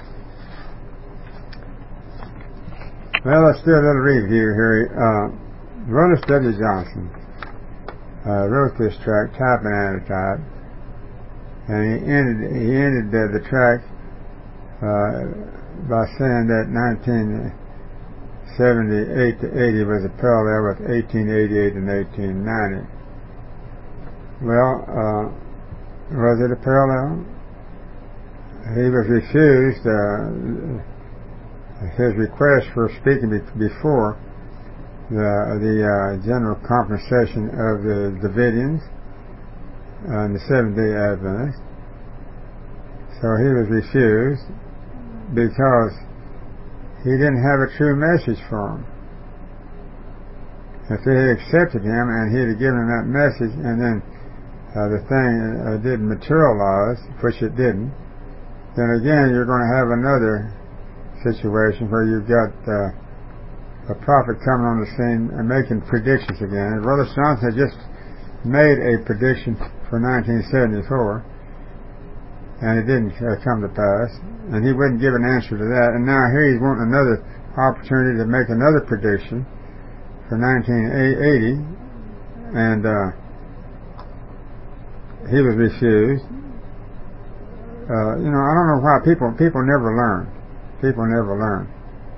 Well, let's do a little review here. Uh, Rodas W. Johnson uh, wrote this tract, Type and Antitype, and he ended he ended uh, the tract uh, by saying that nineteen seventy-eight to eighty was a parallel with eighteen eighty-eight and eighteen ninety. Well, uh, was it a parallel? He was refused uh, his request for speaking be- before the, the uh, General Conference session of the Davidians and the Seventh-day Adventists. So he was refused because he didn't have a true message for him. If they had accepted him and he had given them that message, and then uh, the thing uh, didn't materialize, which it didn't, then again you're going to have another situation where you've got uh, a prophet coming on the scene and making predictions again. And Brother Johnson had just made a prediction for nineteen seventy-four, and it didn't uh, come to pass, and he wouldn't give an answer to that. And now here he's wanting another opportunity to make another prediction for nineteen eighty, and uh, he was refused. Uh, you know, I don't know why people people never learn. People never learn.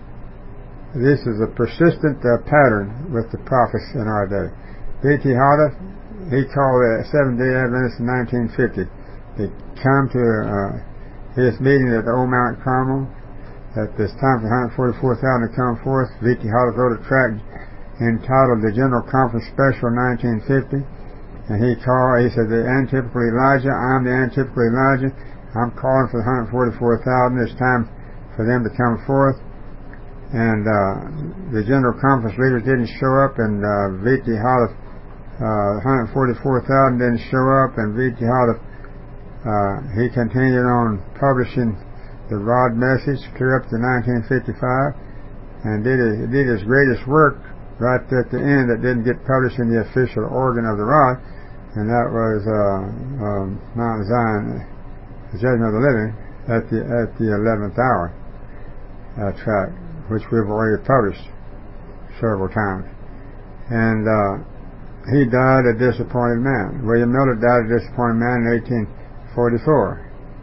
This is a persistent uh, pattern with the prophets in our day. B T Houghton, he called the Seventh-day Adventists in nineteen fifty. They come to uh, his meeting at the old Mount Carmel. At this time for one hundred forty-four thousand to come forth. B T Houghton wrote a tract entitled The General Conference Special nineteen fifty. And he called, he said, the antitypical Elijah, I'm the antitypical Elijah. I'm calling for the one hundred forty-four thousand. It's time for them to come forth. And uh, the General Conference leaders didn't show up, and uh, V T Houghton, uh, one hundred forty-four thousand didn't show up, and V T Houghton, uh, he continued on publishing the Rod message clear up to nineteen fifty-five, and did his, did his greatest work right at the end that didn't get published in the official organ of the Rod, and that was uh, um, Mount Zion, the Judgment of the Living, at the at the eleventh hour uh, tract, which we've already published several times. And uh, he died a disappointed man. William Miller died a disappointed man in eighteen forty-four.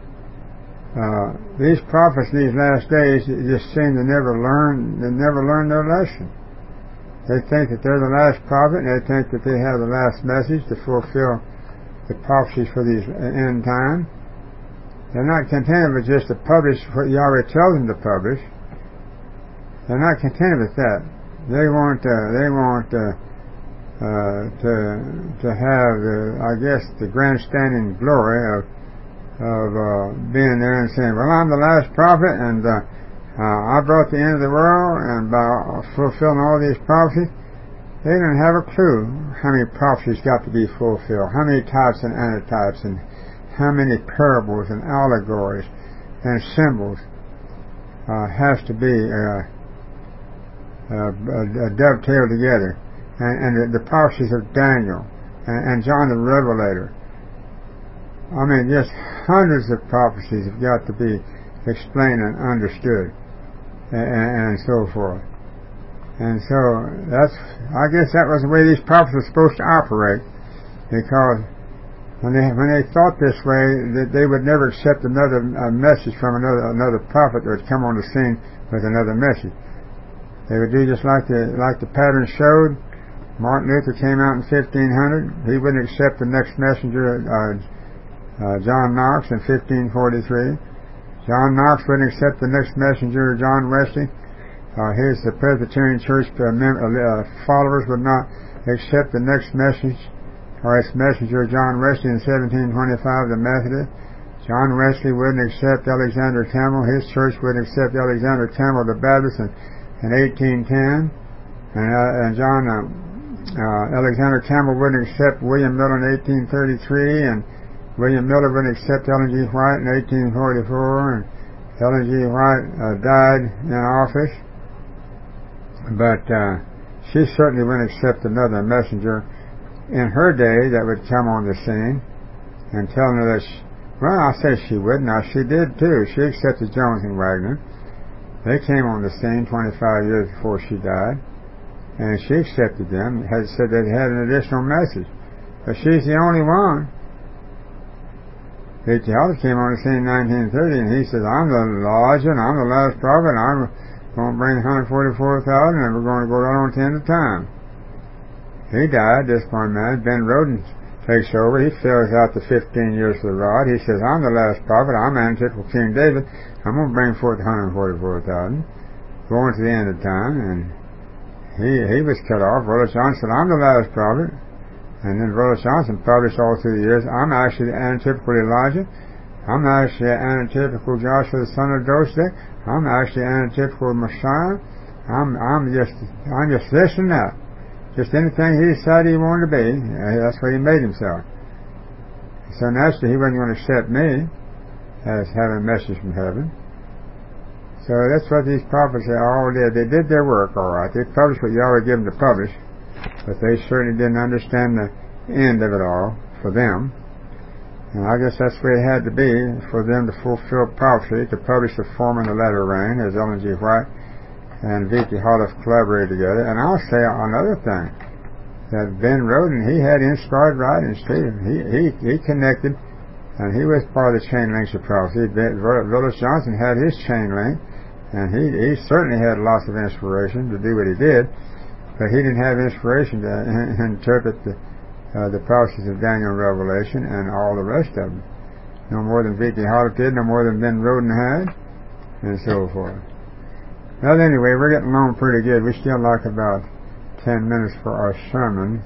Uh, these prophets in these last days just seem to never learn, they never learn their lesson. They think that they're the last prophet, and they think that they have the last message to fulfill the prophecies for these end time. They're not content with just to publish what Yahweh tells them to publish. They're not content with that. They want, uh, they want uh, uh, to to have, the, I guess, the grandstanding glory of of uh, being there and saying, "Well, I'm the last prophet, and uh, uh, I brought the end of the world, and by fulfilling all these prophecies." They don't have a clue how many prophecies got to be fulfilled, how many types and antitypes, and how many parables and allegories and symbols uh, has to be uh, uh, uh, dovetailed together. And, and the, the prophecies of Daniel and, and John the Revelator. I mean, just hundreds of prophecies have got to be explained and understood, and, and so forth. And so that's, I guess that was the way these prophets were supposed to operate, because when they when they thought this way, that they would never accept another uh, message from another another prophet that would come on the scene with another message. They would do just like the like the pattern showed. Martin Luther came out in fifteen hundred. He wouldn't accept the next messenger, uh, uh, John Knox, in fifteen forty-three. John Knox wouldn't accept the next messenger, John Wesley. Uh, his the Presbyterian Church uh, mem- uh, followers would not accept the next message or its messenger, John Wesley, in seventeen twenty-five, the Methodist. John Wesley wouldn't accept Alexander Campbell. His church wouldn't accept Alexander Campbell, the Baptist, in, in eighteen ten. And, uh, and John uh, uh, Alexander Campbell wouldn't accept William Miller in eighteen thirty-three, and William Miller wouldn't accept Ellen G. White in eighteen forty-four, and Ellen G. White uh, died in office. But uh, she certainly wouldn't accept another messenger in her day that would come on the scene and tell her that, she, well, I say she would. Now, she did too. She accepted Jones and Wagner. They came on the scene twenty-five years before she died, and she accepted them, had said they had an additional message. But she's the only one. H. Hollis came on the scene in nineteen thirty, and he says, I'm the Elijah, and I'm the last prophet, and I'm going to bring one hundred forty-four thousand, and we're going to go down on ten at a time. He died, this poor man. Ben Roden takes over. He fills out the fifteen years of the rod. He says, I'm the last prophet. I'm antithetical King David. I'm going to bring forth one hundred forty-four thousand, going to the end of time. And he he was cut off. Rolla Johnson said, I'm the last prophet. And then Rolla Johnson published all through the years, I'm actually the antithetical Elijah. I'm actually an antithetical Joshua the son of Josedek. I'm actually an antithetical Messiah. I'm I'm just I'm just this and that. Just anything he decided he wanted to be. That's what he made himself. So naturally he wasn't going to accept me as having a message from heaven. So that's what these prophets all did. They did their work all right. They published what Yahweh gave them to publish, but they certainly didn't understand the end of it all for them. And I guess that's the way it had to be for them to fulfill prophecy, to publish the former and the latter rain, as Ellen G. White and V T Hollis collaborated together. And I'll say another thing, that Ben Roden, he had inspired writings too. He he he connected, and he was part of the chain links of prophecy. Willis Johnson had his chain link, and he he certainly had lots of inspiration to do what he did, but he didn't have inspiration to interpret the Uh, the prophecies of Daniel and Revelation and all the rest of them. No more than V T Hollis did, no more than Ben Roden had, and so forth. Well, anyway, we're getting along pretty good. We still like about ten minutes for our sermon.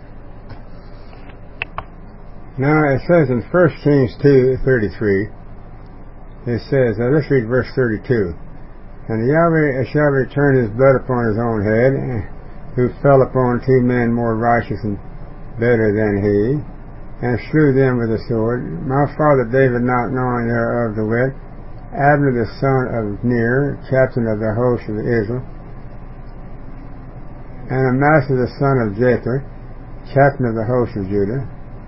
Now, it says in First Kings two thirty-three, it says, now let's read verse thirty-two. And Yahweh shall return his blood upon his own head, who fell upon two men more righteous and better than he, and slew them with the sword. My father David not knowing thereof the wit, Abner the son of Ner, captain of the host of Israel, and Amasa the son of Jether, captain of the host of Judah.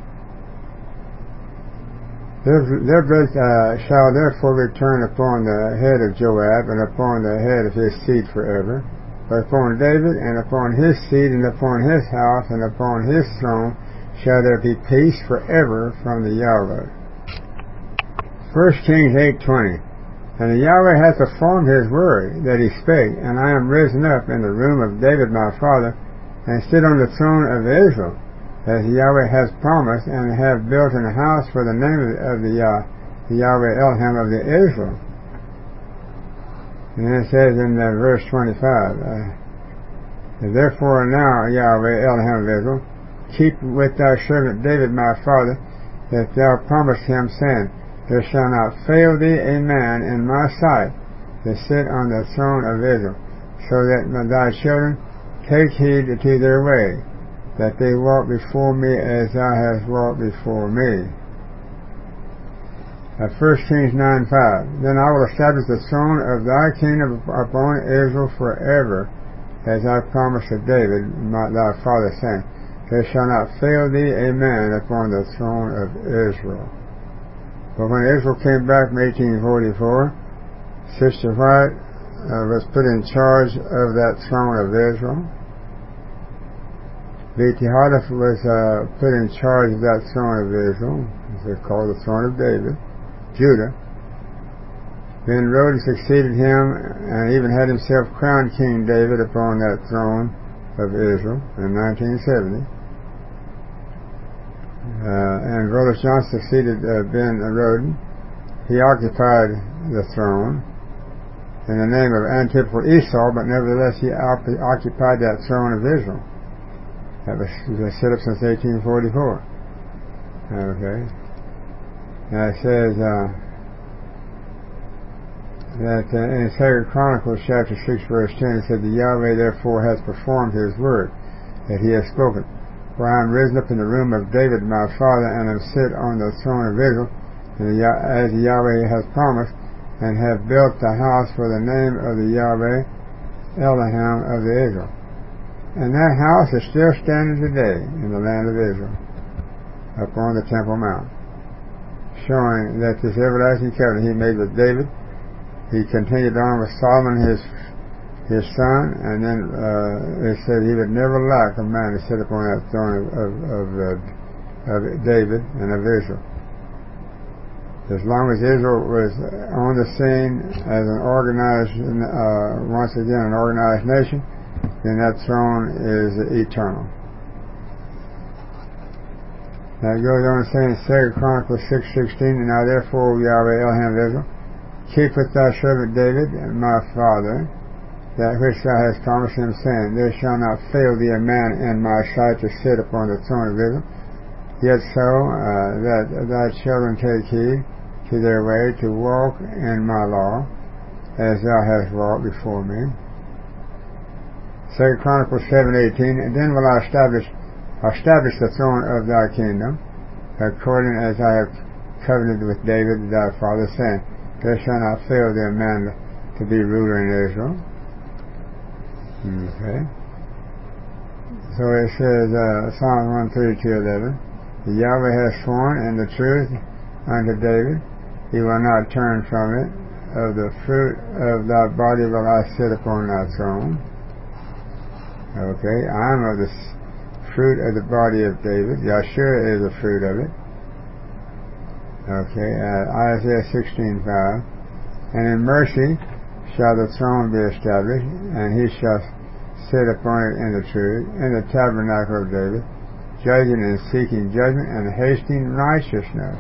Their, their blood uh, shall therefore return upon the head of Joab, and upon the head of his seed forever. But upon David, and upon his seed, and upon his house, and upon his throne, shall there be peace forever from the Yahweh. First Kings eight twenty. And the Yahweh hath performed his word that he spake, and I am risen up in the room of David my father, and sit on the throne of Israel, as the Yahweh has promised, and have built an house for the name of the, Yah, the Yahweh Elohim of the Israel. And then it says in uh, verse twenty-five, uh, therefore now, Yahweh, Elohim of Israel, keep with thy servant David my father, that thou promised him, saying, there shall not fail thee a man in my sight to sit on the throne of Israel, so that thy children take heed to their way, that they walk before me as thou hast walked before me. Uh, First Kings nine five. Then I will establish the throne of thy kingdom upon Israel forever, as I promised to David, my, thy father, saying, there shall not fail thee a man upon the throne of Israel. But when Israel came back from eighteen forty-four, Sister White uh, was put in charge of that throne of Israel. B T Hardif was uh, put in charge of that throne of Israel. It's called the throne of David, Judah. Then Roden succeeded him and even had himself crowned King David upon that throne of Israel in nineteen seventy. Uh, and Brother John succeeded uh, Ben Roden. He occupied the throne in the name of Antipal Esau, but nevertheless he op- occupied that throne of Israel. That was, was set up since eighteen forty-four. Okay. Now it says uh, that uh, in Sacred Chronicles chapter six verse ten it said, "The Yahweh therefore has performed his word that he has spoken. For I am risen up in the room of David my father, and am sit on the throne of Israel, and the, as the Yahweh has promised, and have built the house for the name of the Yahweh Elohim of the Israel." And that house is still standing today in the land of Israel, up on the Temple Mount, showing that this everlasting covenant he made with David, he continued on with Solomon, his his son, and then uh, it said he would never lack a man to sit upon that throne of of, of, uh, of David and of Israel. As long as Israel was on the scene as an organized, uh, once again, an organized nation, then that throne is eternal. Now it goes on to say in Second Chronicles six sixteen, "And now therefore, Yahweh Elohim of Israel, keepeth thy servant David, my father, that which thou hast promised him, saying, There shall not fail thee a man in my sight to sit upon the throne of Israel. Yet so uh, that thy children take heed to their way to walk in my law, as thou hast walked before me." Second Chronicles seven eighteen, "And then will I establish establish the throne of thy kingdom, according as I have covenanted with David thy father, saying, There shall not fail thee a man to be ruler in Israel." Okay. So it says, uh, Psalm one thirty-two eleven, "The Yahweh has sworn in the truth unto David, he will not turn from it. Of the fruit of thy body will I sit upon thy throne." Okay, I am of the fruit of the body of David. Yahshua is the fruit of it. Okay, uh, Isaiah sixteen five, "And in mercy shall the throne be established, and he shall sit upon it in the truth, in the tabernacle of David, judging and seeking judgment and hasting righteousness."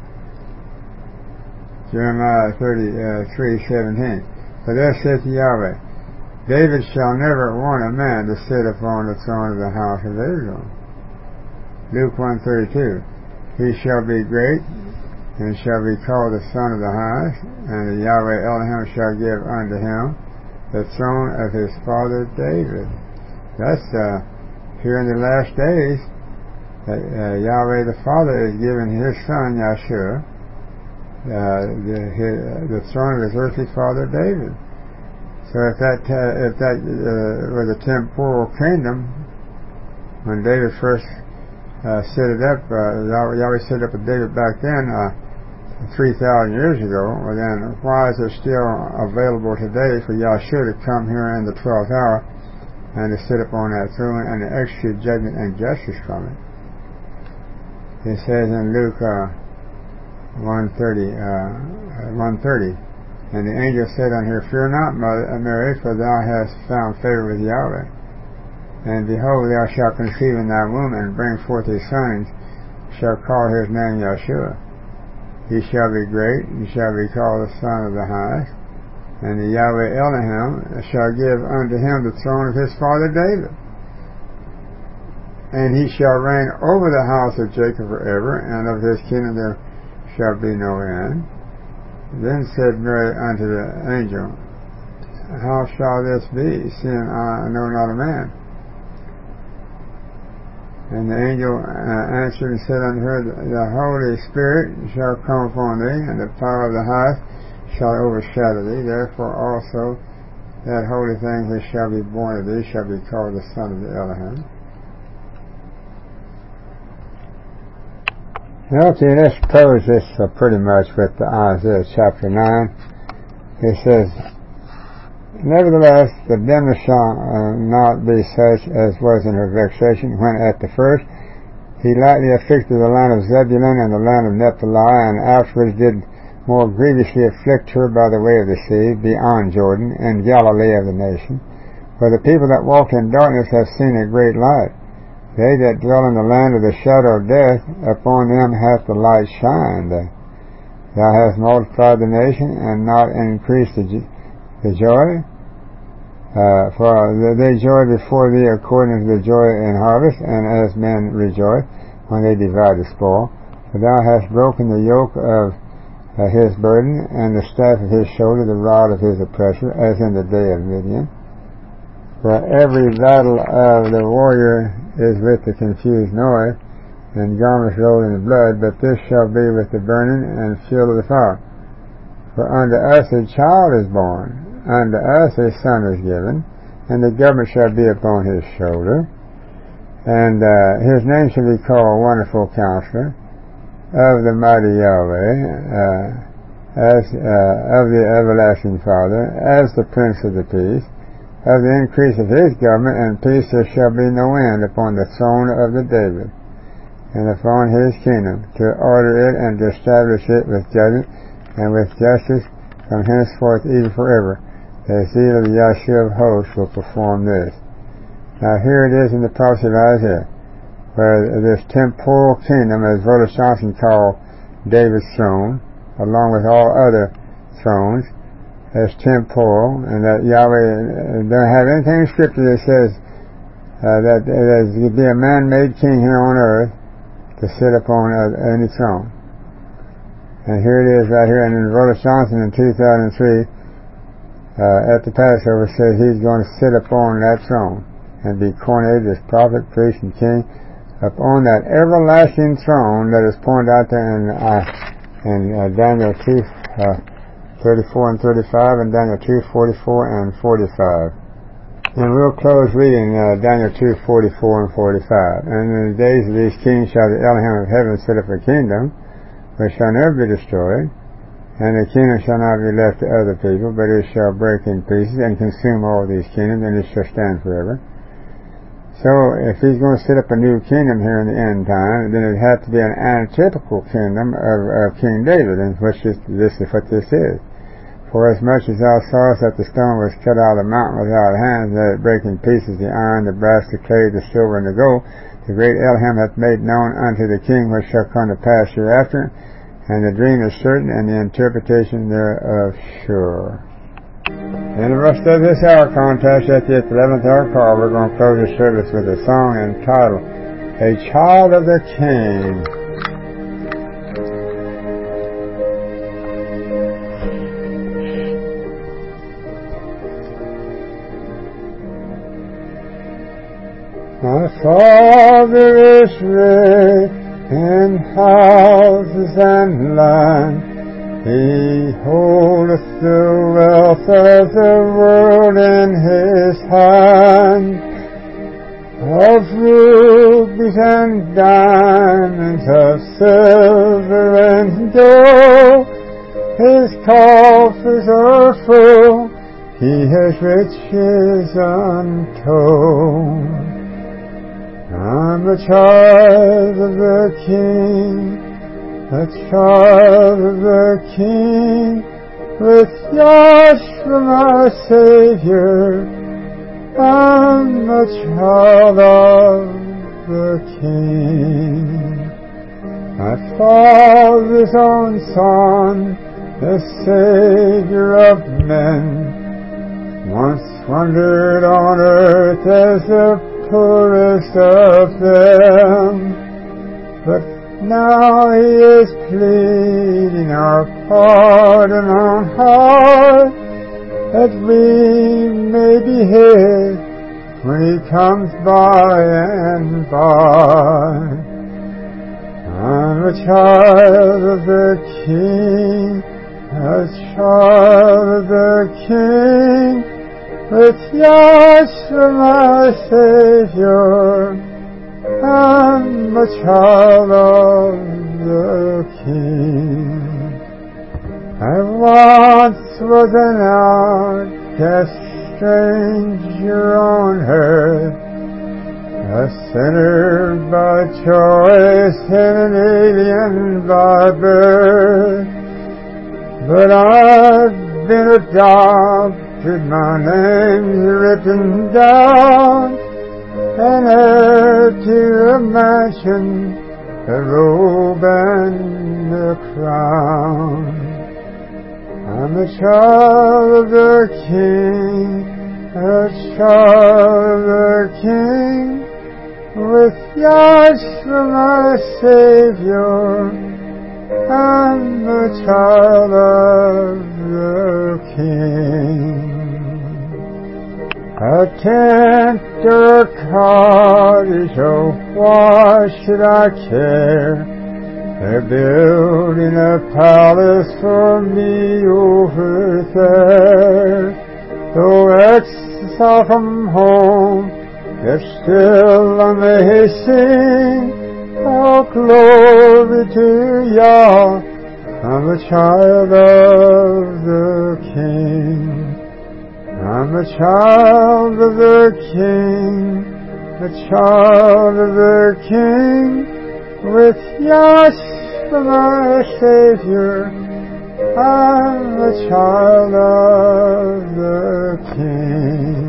Jeremiah thirty-three seventeen, "For thus saith Yahweh, David shall never want a man to sit upon the throne of the house of Israel." Luke one thirty-two, "He shall be great, and shall be called the Son of the Highest, and the Yahweh Elohim shall give unto him the throne of his father David." That's uh, here in the last days, uh, uh, Yahweh the Father is giving his son Yahshua uh, the, his, the throne of his earthly father David. So if that uh, if that uh, was a temporal kingdom, when David first uh, set it up, uh, Yahweh set up with David back then, uh, three thousand years ago, well then why is it still available today for Yahshua to come here in the twelfth hour and to sit upon that throne and to execute judgment and justice from it? It says in Luke uh, one thirty, uh, one thirty, "And the angel said unto her, Fear not, Mary, for thou hast found favor with Yahweh. And behold, thou shalt conceive in thy womb, and bring forth a son, and shall call his name Yahshua. He shall be great, and shall be called the Son of the Highest. And the Yahweh Elohim shall give unto him the throne of his father David. And he shall reign over the house of Jacob forever, and of his kingdom there shall be no end. Then said Mary unto the angel, How shall this be, seeing I know not a man? And the angel uh, answered and said unto her, The Holy Spirit shall come upon thee, and the power of the highest shall overshadow thee. Therefore also that holy thing which shall be born of thee shall be called the Son of the Elohim. Okay, let's close this uh, pretty much with Isaiah chapter nine. He says, nevertheless, the dimness shall uh, not be such as was in her vexation, when at the first he lightly afflicted the land of Zebulun and the land of Naphtali, and afterwards did more grievously afflict her by the way of the sea, beyond Jordan, and Galilee of the nation. For the people that walked in darkness have seen a great light. They that dwell in the land of the shadow of death, upon them hath the light shined. Thou hast multiplied the nation, and not increased the, the joy. Uh, for they joy before thee according to the joy in harvest, and as men rejoice when they divide the spoil. For thou hast broken the yoke of uh, his burden, and the staff of his shoulder, the rod of his oppressor, as in the day of Midian. For every battle of the warrior is with the confused noise, and garments rolled in the blood, but this shall be with the burning and fuel of the fire. For unto us a child is born, unto us a son is given, and the government shall be upon his shoulder, and uh, his name shall be called Wonderful Counselor, of the Mighty Yahweh, uh, as uh, of the Everlasting Father, as the Prince of the Peace. Of the increase of his government and peace there shall be no end upon the throne of the David, and upon his kingdom, to order it and to establish it with judgment and with justice from henceforth even forever. The zeal of the Yahshua of hosts will perform this. Now here it is in the prophecy of Isaiah, where this temporal kingdom, as Voddie Johnson called David's throne, along with all other thrones, as temporal, and that Yahweh don't have anything in Scripture that says uh, that there's going to be a man-made king here on earth to sit upon uh, any throne. And here it is right here, and in Voddie Johnson in two thousand three, uh, at the Passover, says he's going to sit upon that throne and be coronated as prophet, priest, and king upon that everlasting throne that is pointed out there in, uh, in uh, Daniel two, uh, thirty-four and thirty-five, and Daniel two, forty-four and forty-five. And we'll close reading uh, Daniel two, forty-four and forty-five. And in the days of these kings shall the Elohim of heaven set up a kingdom, which shall never be destroyed, and the kingdom shall not be left to other people, but it shall break in pieces and consume all these kingdoms, and it shall stand forever. So, if he's going to set up a new kingdom here in the end time, then it had to be an antitypical kingdom of, of King David, and which is, this is what this is. For as much as thou sawest that the stone was cut out of the mountain without hands, that it break in pieces the iron, the brass, the clay, the silver, and the gold, the great Elohim hath made known unto the king what shall come to pass hereafter, and the dream is certain, and the interpretation thereof sure. In the rest of this hour contest at the eleventh hour call, we're going to close the service with a song entitled, A Child of the King. My Father is rich in houses and land. He holdeth the wealth of the world in his hand. Of rubies and diamonds, of silver and gold, his coffers are full, he has riches untold. I'm a child of the King, a child of the King, with Yahshua my Savior. I'm a child of the King. My Father's own Son, the Savior of men, once wandered on earth as the poorest of them, but now he is pleading our pardon on high, that we may be his when he comes by and by. I'm a child of the King, a child of the King, with Yahshua my Savior. I'm a child of the King. I once was an outcast stranger on earth, a sinner by choice and an alien by birth. But I've been adopted, my name's written down, and heir to a mansion, a robe and a crown. I'm a child of the King, a child of the King, with Yahshua my Savior. I'm a child of the King. A tent or a cottage, oh, why should I care? They're building a palace for me over there. Though exiled from home, yet still I may sing, oh, glory to Yah. I'm a child of the King. I'm a child of the King, a child of the King, with Yahshua my Savior. I'm a child of the King.